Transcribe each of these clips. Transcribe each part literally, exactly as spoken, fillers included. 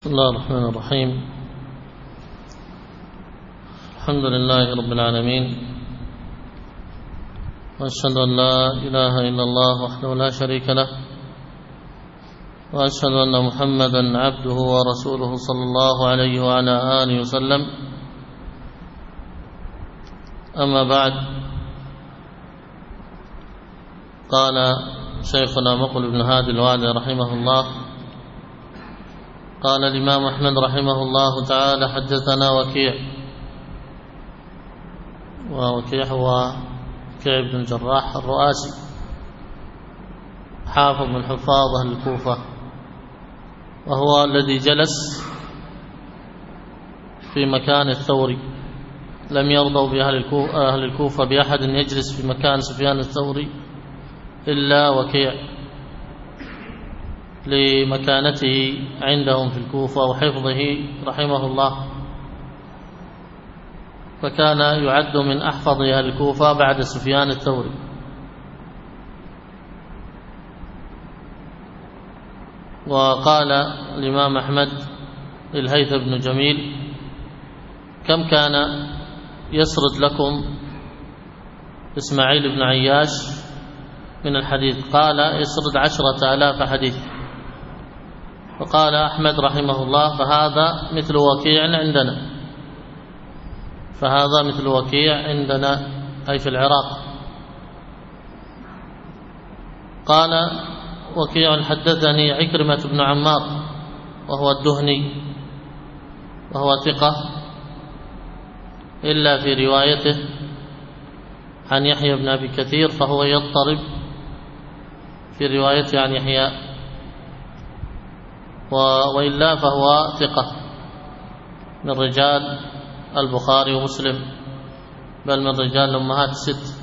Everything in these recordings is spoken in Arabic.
بسم الله الرحمن الرحيم. الحمد لله رب العالمين، وأشهد أن لا إله إلا الله وحده لا شريك له، وأشهد أن محمدا عبده ورسوله صلى الله عليه وعلى آله وسلم. أما بعد، قال شيخنا مقبل بن هادي الوادي رحمه الله: قال الإمام أحمد رحمه الله تعالى: حدثنا وكيع. ووكيع هو وكيع بن الجراح الرؤاسي، حافظ من حفاظ أهل الكوفة، وهو الذي جلس في مكان الثوري. لم يرضوا بأهل الكوفة بأحد يجلس في مكان سفيان الثوري إلا وكيع، لمكانته عندهم في الكوفة وحفظه رحمه الله، فكان يعد من أحفظ أهل الكوفة بعد سفيان الثوري. وقال الإمام أحمد للهيثم بن جميل: كم كان يسرد لكم إسماعيل بن عياش من الحديث؟ قال: يسرد عشرة آلاف حديث. فقال أحمد رحمه الله: فهذا مثل وكيع عندنا، فهذا مثل وكيع عندنا، أي في العراق. قال وكيع: حدثني عكرمة بن عمار وهو الدهني، وهو ثقة إلا في روايته عن يحيى بن أبي كثير، فهو يضطرب في روايته عن يحيى، وإلا فهو ثقة من رجال البخاري ومسلم، بل من رجال الأمهات الست.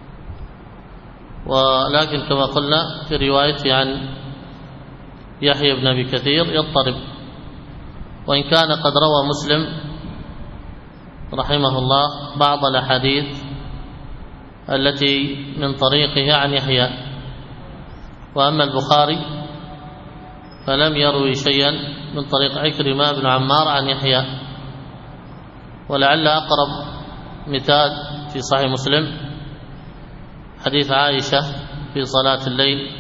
ولكن كما قلنا في روايته عن يحيى بن أبي كثير يضطرب، وإن كان قد روى مسلم رحمه الله بعض الأحاديث التي من طريقه عن يحيى. وأما البخاري فلم يروي شيئا من طريق عكرمة بن عمار عن يحيى. ولعل أقرب مثال في صحيح مسلم حديث عائشة في صلاة الليل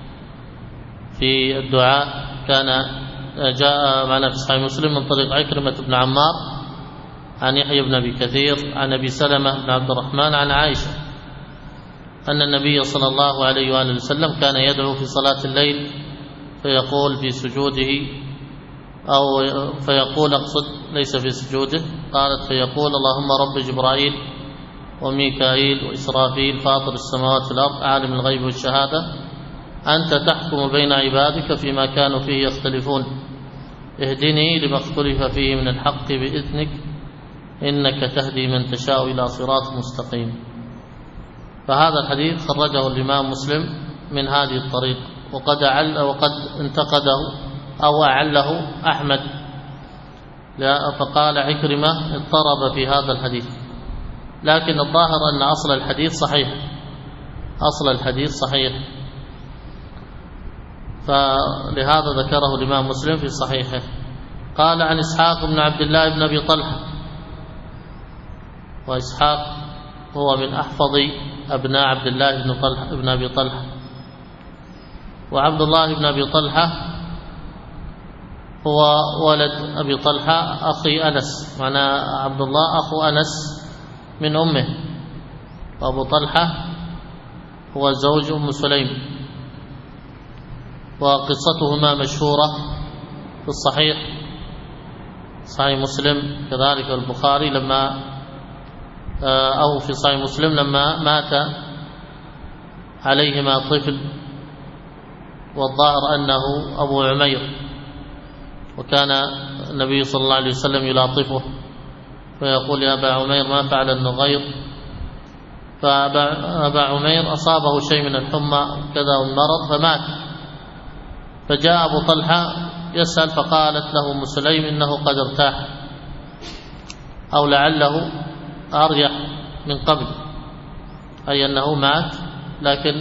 في الدعاء، كان جاء معنا في صحيح مسلم من طريق عكرمة بن عمار عن يحيى بن أبي كثير عن أبي سلمة بن عبد الرحمن عن عائشة أن النبي صلى الله عليه وآله وسلم كان يدعو في صلاة الليل فيقول في سجوده، أو فيقول أقصد ليس في سجوده، قالت فيقول: اللهم رب جبرائيل وميكائيل وإسرافيل فاطر السماوات والأرض عالم الغيب والشهادة، أنت تحكم بين عبادك فيما كانوا فيه يختلفون، اهدني لما اختلف فيه من الحق بإذنك، إنك تهدي من تشاء إلى صراط مستقيم. فهذا الحديث خرجه الإمام مسلم من هذه الطريق، وقد أعل وقد انتقده أو أعله أحمد، فقال عكرمة اضطرب في هذا الحديث. لكن الظاهر أن أصل الحديث صحيح، أصل الحديث صحيح، فلهذا ذكره الإمام مسلم في صحيحه. قال عن إسحاق بن عبد الله بن أبي طلحة، وإسحاق هو من أحفظ أبناء عبد الله بن طلحة بن أبي طلحة. وعبد الله بن أبي طلحة هو ولد أبي طلحة أخي أنس، معنى عبد الله أخو أنس من أمه، وأبو طلحة هو زوج أم سليم. وقصتهما مشهورة في الصحيح، صحيح مسلم كذلك البخاري، لما أو في صحيح مسلم لما مات عليهما طفل، والظاهر أنه أبو عمير، وكان النبي صلى الله عليه وسلم يلاطفه فيقول: يا أبا عمير ما فعل النغير؟ فأبا عمير أصابه شيء من الحمى كذا والمرض فمات. فجاء أبو طلحة يسأل، فقالت له أم سليم: إنه قد ارتاح، أو لعله أريح من قبل، أي أنه مات، لكن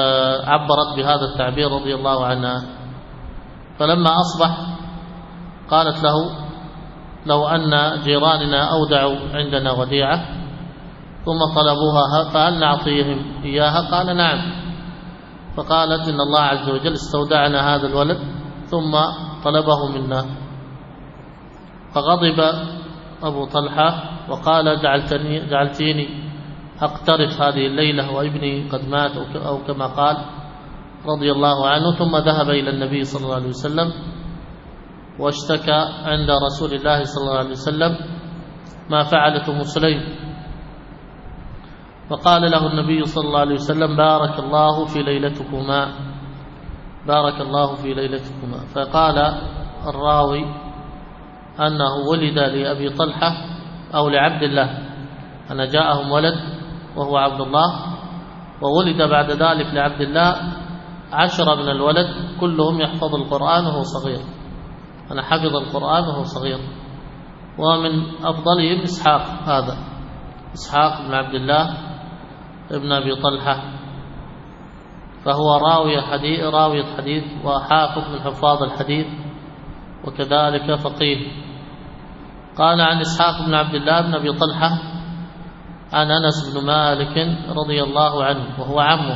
عبرت بهذا التعبير رضي الله عنها. فلما أصبح فقالت له لو أن جيراننا أودعوا عندنا وديعة ثم طلبوها فهل نعطيهم إياها؟ قال نعم. فقالت إن الله عز وجل استودعنا هذا الولد ثم طلبه منا. فغضب أبو طلحة وقال جعلتني جعلتيني أقترف هذه الليلة وابني قد مات، أو كما قال رضي الله عنه. ثم ذهب إلى النبي صلى الله عليه وسلم واشتكى عند رسول الله صلى الله عليه وسلم ما فعلت أم سليم، فقال له النبي صلى الله عليه وسلم بارك الله في ليلتكما، بارك الله في ليلتكما. فقال الراوي أنه ولد لأبي طلحة أو لعبد الله، أن جاءهم ولد وهو عبد الله، وولد بعد ذلك لعبد الله عشرة من الولد كلهم يحفظ القرآن وهو صغير، أنا حفظ القرآن وهو صغير. ومن أفضلهم إسحاق، هذا إسحاق بن عبد الله ابن أبي طلحة، فهو راوي حديث راوي حديث وحافظ من حفاظ الحديث وكذلك فقيه. قال عن إسحاق بن عبد الله بن أبي طلحة عن أنس بن مالك رضي الله عنه وهو عمه،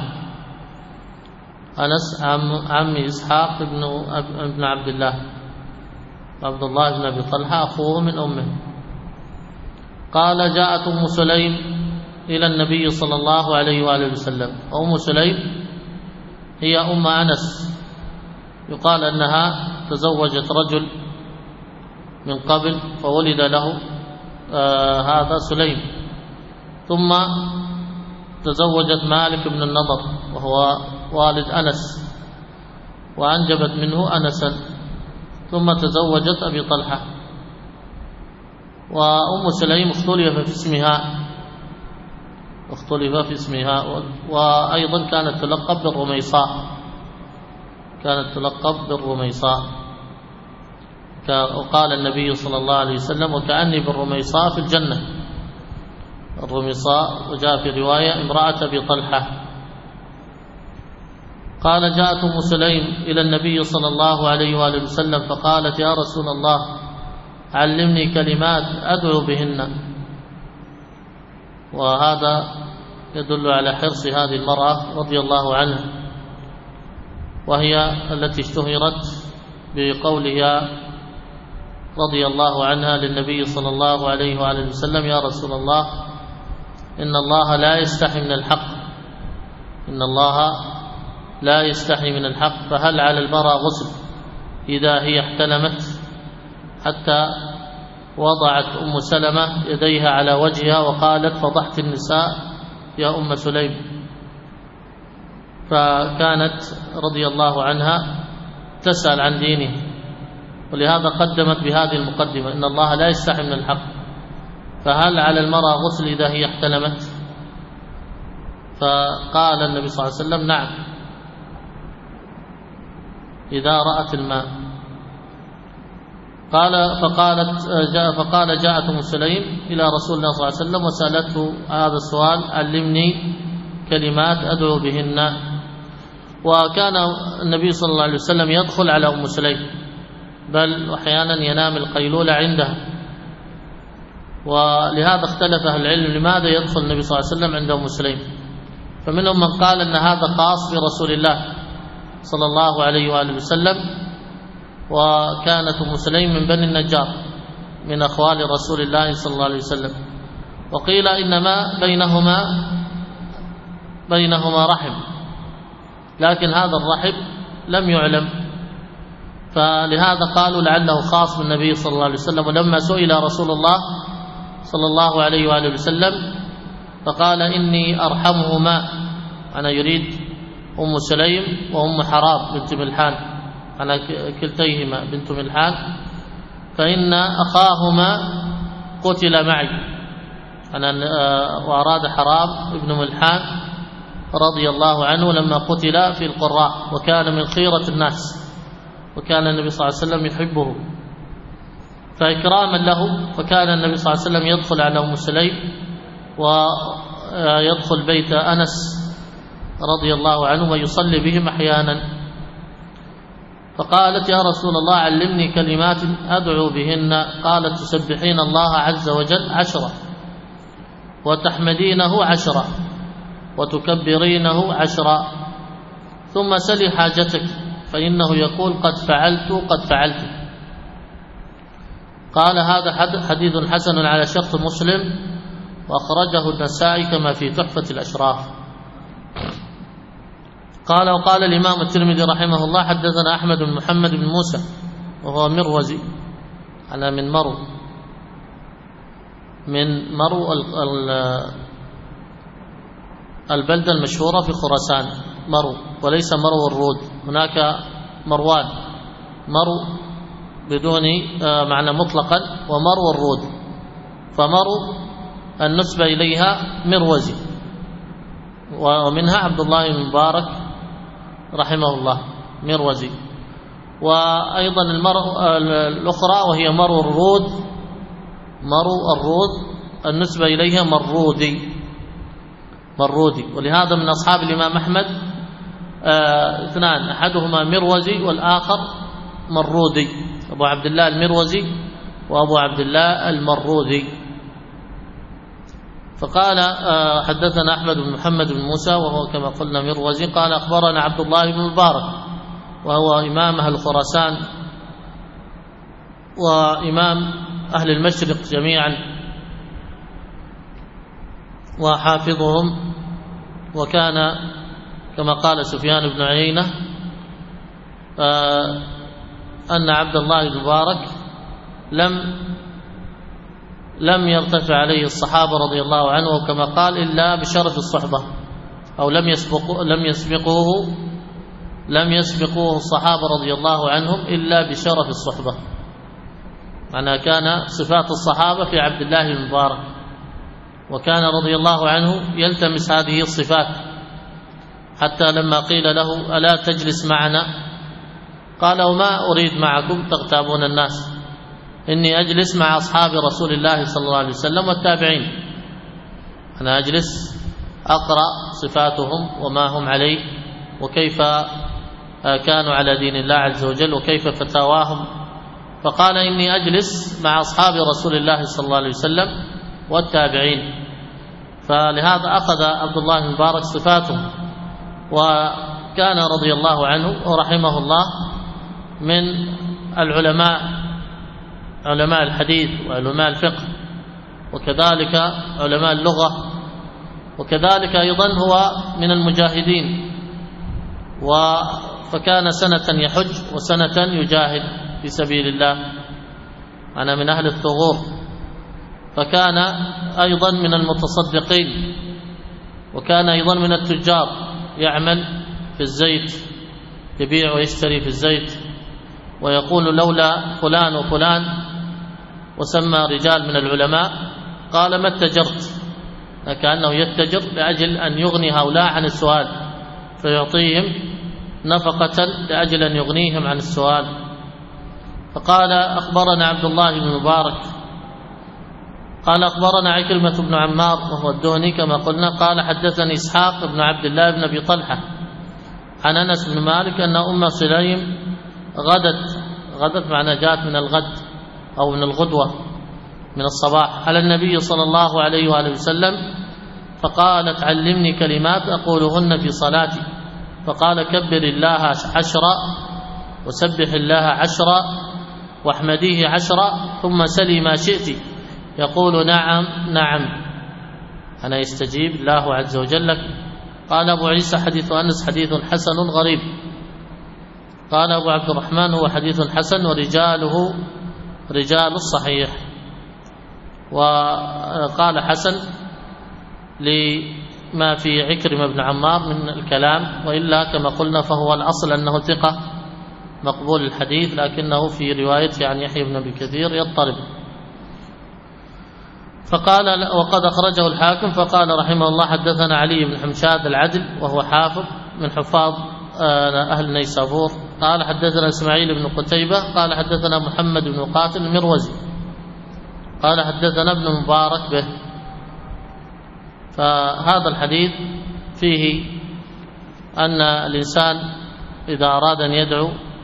أنس عم, عم إسحاق بن, ابن عبد الله، عبد الله بن أبي طلحة أخوه من أمه. قال جاءت أم سليم إلى النبي صلى الله عليه وآله وسلم. أم سليم هي أم أنس، يقال أنها تزوجت رجل من قبل فولد له آه هذا سليم، ثم تزوجت مالك بن النضر وهو والد أنس وأنجبت منه أنسا، ثم تزوجت أبي طلحة. وأم سليم اختلف في اسمها اختلف في اسمها وأيضا كانت تلقب بالرميصاء، كانت تلقب بالرميصاء. وقال النبي صلى الله عليه وسلم وكأني بالرميصاء في الجنة، الرميصاء، وجاء في رواية امرأة أبي طلحة. قال جاءت أم سليم إلى النبي صلى الله عليه وآله وسلم فقالت يا رسول الله علمني كلمات أدعو بهن. وهذا يدل على حرص هذه المرأة رضي الله عنها، وهي التي اشتهرت بقولها رضي الله عنها للنبي صلى الله عليه وآله وسلم يا رسول الله إن الله لا يستحي من الحق، إن الله لا يستحي من الحق، فهل على المرأة غسل إذا هي احتلمت؟ حتى وضعت أم سلمة يديها على وجهها وقالت فضحت النساء يا أم سليم. فكانت رضي الله عنها تسأل عن دينه، ولهذا قدمت بهذه المقدمة إن الله لا يستحي من الحق، فهل على المرأة غسل إذا هي احتلمت؟ فقال النبي صلى الله عليه وسلم نعم إذا رأت الماء. قال فقالت جاء فقال جاءت أم سليم إلى رسول الله صلى الله عليه وسلم وسألته هذا السؤال علمني كلمات أدعو بهن. وكان النبي صلى الله عليه وسلم يدخل على أم سليم، بل أحيانا ينام القيلولة عندها، ولهذا اختلف أهل العلم لماذا يدخل النبي صلى الله عليه وسلم عند أم سليم. فمنهم من قال أن هذا خاص برسول الله صلى الله عليه وآله وسلم، وكانت أم سليم من بني النجار من أخوال رسول الله صلى الله عليه وسلم. وقيل إنما بينهما بينهما رحم، لكن هذا الرحم لم يعلم، فلهذا قالوا لعله خاص بالنبي صلى الله عليه وسلم. ولما سئل رسول الله صلى الله عليه وآله وسلم فقال إني أرحمهما، أنا يريد أم سليم وأم حرام بنت ملحان، أنا كلتيهما بنت ملحان، فإن أخاهما قتل معي أنا، وأراد حرام ابن ملحان رضي الله عنه لما قتل في القراء، وكان من خيرة الناس، وكان النبي صلى الله عليه وسلم يحبه، فإكراما له فكان النبي صلى الله عليه وسلم يدخل على أم سليم ويدخل بيت أنس رضي الله عنه ويصلي بهم أحيانا. فقالت يا رسول الله علمني كلمات أدعو بهن. قالت تسبحين الله عز وجل عشرة، وتحمدينه عشرة، وتكبرينه عشرة، ثم سلي حاجتك فإنه يقول قد فعلت قد فعلت. قال هذا حديث حسن على شرط مسلم، وأخرجه النسائي كما في تحفة الأشراف. قال وقال الإمام الترمذي رحمه الله حدثنا أحمد بن محمد بن موسى وهو مروزي، أنا من مرو من مرو البلدة المشهورة في خراسان، مرو وليس مرو الرود، هناك مروان، مرو بدون معنى مطلقا، ومرو الرود، فمرو النسبة إليها مروزي، ومنها عبد الله بن مبارك رحمه الله مروزي. وأيضا المرو الأخرى وهي مرو الرود، مرو الرود النسبة إليها مرودي مرودي ولهذا من أصحاب الإمام أحمد آه اثنان، أحدهما مروزي والآخر مرودي، أبو عبد الله المروزي وأبو عبد الله المرودي. فقال آه حدثنا أحمد بن محمد بن موسى وهو كما قلنا مروزي. قال أخبرنا عبد الله بن مبارك وهو إمام أهل خراسان وإمام أهل المشرق جميعا وحافظهم، وكان كما قال سفيان بن عيينة آه أن عبد الله بن مبارك لم لم يرتفع عليه الصحابة رضي الله عنه كما قال إلا بشرف الصحبة، أو لم يسبقوا لم يسبقوه لم يسبقوه الصحابة رضي الله عنهم إلا بشرف الصحبة. معنى كان صفات الصحابة في عبد الله بن مبارك، وكان رضي الله عنه يلتمس هذه الصفات، حتى لما قيل له ألا تجلس معنا قال وما أريد معكم تغتابون الناس، إني أجلس مع أصحاب رسول الله صلى الله عليه وسلم والتابعين، أنا أجلس أقرأ صفاتهم وما هم عليه، وكيف كانوا على دين الله عز وجل، وكيف فتاواهم. فقال إني أجلس مع أصحاب رسول الله صلى الله عليه وسلم والتابعين. فلهذا أخذ عبد الله بن مبارك صفاتهم، وكان رضي الله عنه ورحمه الله من العلماء، علماء الحديث وعلماء الفقه، وكذلك علماء اللغة، وكذلك أيضا هو من المجاهدين، فكان سنة يحج وسنة يجاهد في سبيل الله، أنا من أهل الثغور. فكان أيضا من المتصدقين، وكان أيضا من التجار، يعمل في الزيت، يبيع ويشتري في الزيت، ويقول لولا فلان وفلان، وسمى رجال من العلماء قال ما اتجرت، كأنه يتجر لأجل أن يغني هؤلاء عن السؤال، فيعطيهم نفقة لأجل أن يغنيهم عن السؤال. فقال أخبرنا عبد الله بن مبارك قال أخبرنا عكرمة بن عمار وهو الدهني كما قلنا قال حدثني إسحاق بن عبد الله بن أبي طلحة عن أنس بن مالك أن أم سليم غدت غدت معنى جاءت من الغد أو من الغدوة من الصباح على النبي صلى الله عليه وآله وسلم، فقالت علمني كلمات أقولهن في صلاتي، فقال كبر الله عشرا، وسبح الله عشرا، واحمديه عشرا، ثم سلي ما شئت. يقول نعم نعم أنا يستجيب الله عز وجل لك. قال أبو عيسى حديث أنس حديث حسن غريب. قال أبو عبد الرحمن هو حديث حسن ورجاله رجال الصحيح. وقال حسن لما في عكرمة بن عمار من الكلام، وإلا كما قلنا فهو الأصل أنه ثقة مقبول الحديث، لكنه في روايته عن يحيى بن أبي كثير يضطرب. فقال وقد أخرجه الحاكم. فقال رحمه الله حدثنا علي بن حمشاد العدل وهو حافظ من حفاظ أهل نيسابور. قال حدثنا إسماعيل بن قتيبة قال حدثنا محمد بن قاتل المروزي قال حدثنا ابن مبارك به. فهذا الحديث فيه أن الإنسان إذا أراد أن يدعو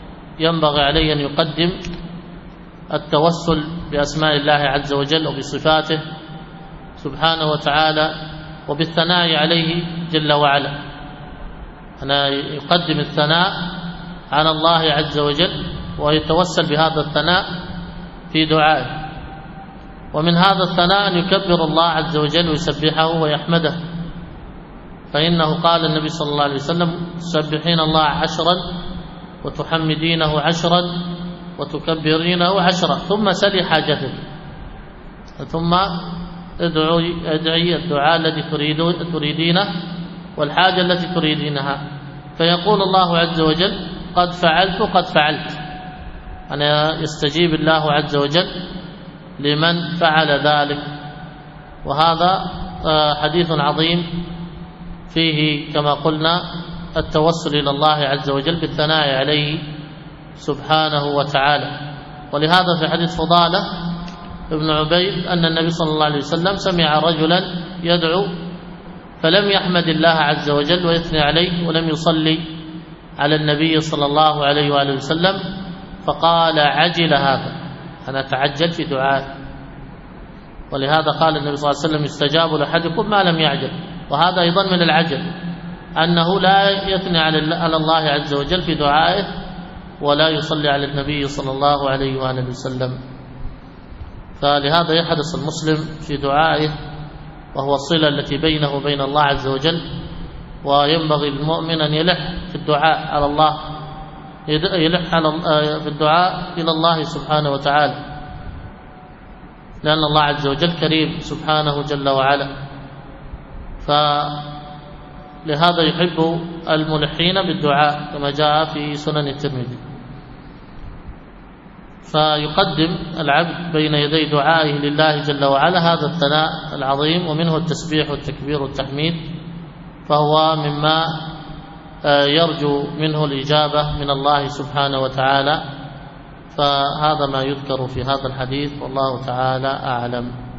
ينبغي عليه أن يقدم التوسل بأسماء الله عز وجل وبصفاته سبحانه وتعالى وبالثناء عليه جل وعلا. أنا يقدم الثناء على الله عز وجل ويتوسل بهذا الثناء في دعائه. ومن هذا الثناء أن يكبر الله عز وجل ويسبحه ويحمده، فإنه قال النبي صلى الله عليه وسلم: تسبحين الله عشرا وتحمدينه عشرا وتكبرينه عشرا ثم سلي حاجتك، ثم ادعي, ادعي الدعاء الذي تريدينه والحاجة التي تريدينها، فيقول الله عز وجل: قد فعلت قد فعلت. أنا يستجيب الله عز وجل لمن فعل ذلك. وهذا حديث عظيم فيه كما قلنا التوسل إلى الله عز وجل بالثناء عليه سبحانه وتعالى. ولهذا في حديث فضالة ابن عبيد أن النبي صلى الله عليه وسلم سمع رجلا يدعو فلم يحمد الله عز وجل ويثني عليه ولم يصلي على النبي صلى الله عليه وآله وسلم، فقال: عجل هذا، أنا تعجل في دعائي. ولهذا قال النبي صلى الله عليه وسلم: يستجاب لأحدكم ما لم يعجل. وهذا أيضا من العجل، أنه لا يثني على الله عز وجل في دعائه ولا يصلي على النبي صلى الله عليه وآله وسلم. فلهذا يحرص المسلم في دعائه، وهو الصلة التي بينه وبين الله عز وجل. وينبغي للمؤمن أن يلح في الدعاء على الله، يلح في الدعاء إلى الله سبحانه وتعالى، لأن الله عز وجل كريم سبحانه جل وعلا. فلهذا يحب الملحين بالدعاء كما جاء في سنن الترمذي. فيقدم العبد بين يدي دعائه لله جل وعلا هذا الثناء العظيم، ومنه التسبيح والتكبير والتحميد، فهو مما يرجو منه الإجابة من الله سبحانه وتعالى. فهذا ما يذكر في هذا الحديث، والله تعالى أعلم.